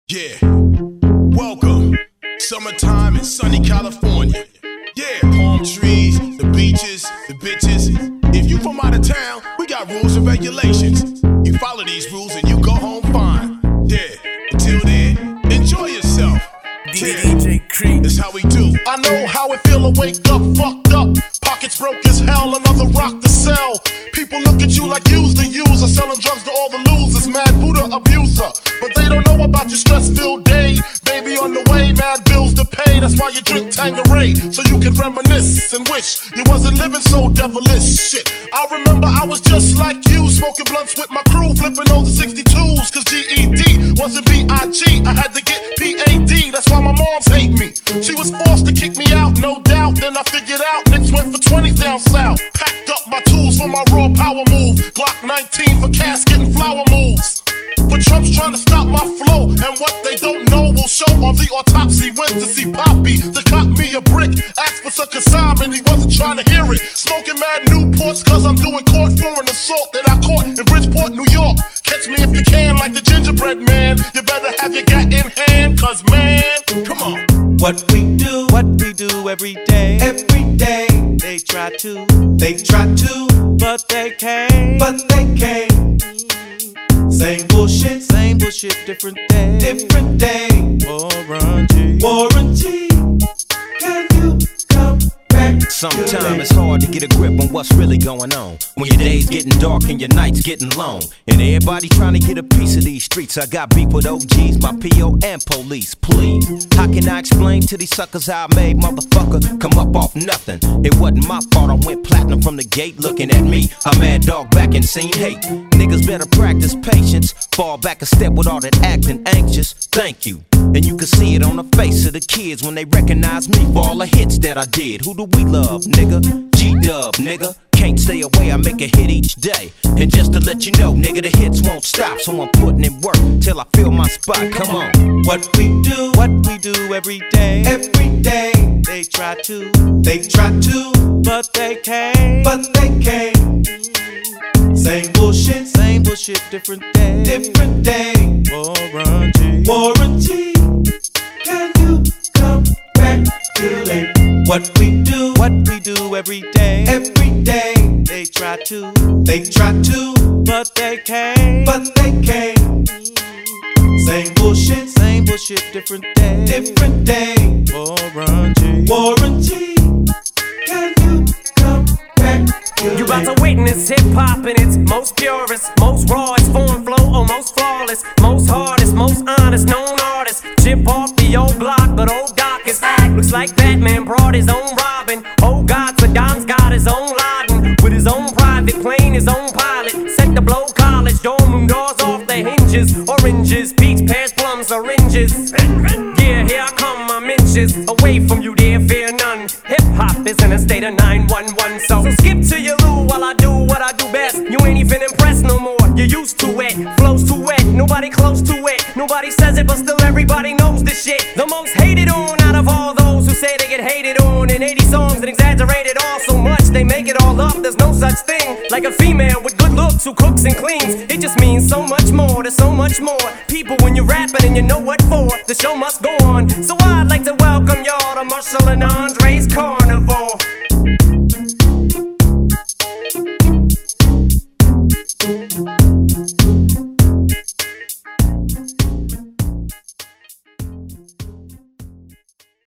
Yeah, welcome. Summertime in sunny California. Yeah, palm trees, the beaches, the bitches. If you from out of town, we got rules and regulations. You follow these rules and you go home fine. Yeah, until then, enjoy yourself. DJ Creep. That's how we do. I know how it feel to wake up fucked up. Pockets broke as hell, another rock to sell. People look at you like you's the user, selling drugs to all the losers, mad Buddha abuser. But they don't know about your stress-filled day. Baby on the way, mad bills to pay. That's why you drink Tanqueray, so you can reminisce and wish you wasn't living so devilish. Shit, I remember I was just like you, smoking blunts with my crew, flipping those 62s, cause GED wasn't B.I.G. I had to get P.A.D. That's why my moms hate me. She was forced to kick me out, no doubt. Then I figured out niggas went for 20 down south. Packed up my tools for my raw power move. Glock 19 for casket and flower moves. But Trump's trying to stop my flow, and what they don't know will show on the autopsy. Went to see Poppy to cop me a brick. Asked for some consignment, he wasn't trying to hear it. Smoking mad Newports, cause I'm doing court for an assault that I caught in Bridgeport, New York. Catch me if you can, like the gingerbread man. You better have your gat in hand, cause man, come on. What we do every day, they try to, but they can't, Same bullshit, different day, warranty, can you come back? Sometimes it's hard to get a grip on what's really going on. When your day's getting dark and your nights getting long, and everybody trying to get a piece of these streets. I got beef with OGs, my PO and police. Please, how can I explain to these suckers how I made motherfucker come up off nothing? It wasn't my fault, I went platinum from the gate. Looking at me, a mad dog back and seen hate. Niggas better practice patience, fall back a step with all that acting anxious. Thank you. And you can see it on the face of the kids when they recognize me for all the hits that I did. Who do we love, nigga? G-Dub, nigga. Can't stay away, I make a hit each day. And just to let you know, nigga, the hits won't stop. So I'm putting in work till I feel my spot. Come on. What we do every day, they try to, but they can't, Same bullshit, different day, warranty, can you come back too late? What we do every day, they try to, but they can't, Same bullshit, different day, warranty, can you come back? You about to witness hip-hop in its most purest, most rawest form, flow, or most flawless, most hardest, most honest, known artist. Chip off the old block, but old Doc is act. Looks like Batman brought his own Robin. Oh God, Saddam's got his own Laden. With his own private plane, his own pilot. Set to blow college, dorm room doors off the hinges. Oranges, peach, pears, plums, syringes. Yeah, here I come, I'm inches away from you, dear, fear none. Hip-hop is in a state of 911, so skip to your loo while I do what I do best. You ain't even impressed no more, you're used to it. Flows too wet, nobody close to it. Nobody says it, but still everybody knows this shit. The most hated on out of all those who say they get hated on. In 80 songs and exaggerated all so much, they make it all up. There's no such thing like a female with good looks who cooks and cleans. It just means so much more, there's so much more people when you're rapping and you know what for. The show must go on, so I'd like to welcome y'all to Marshall and On.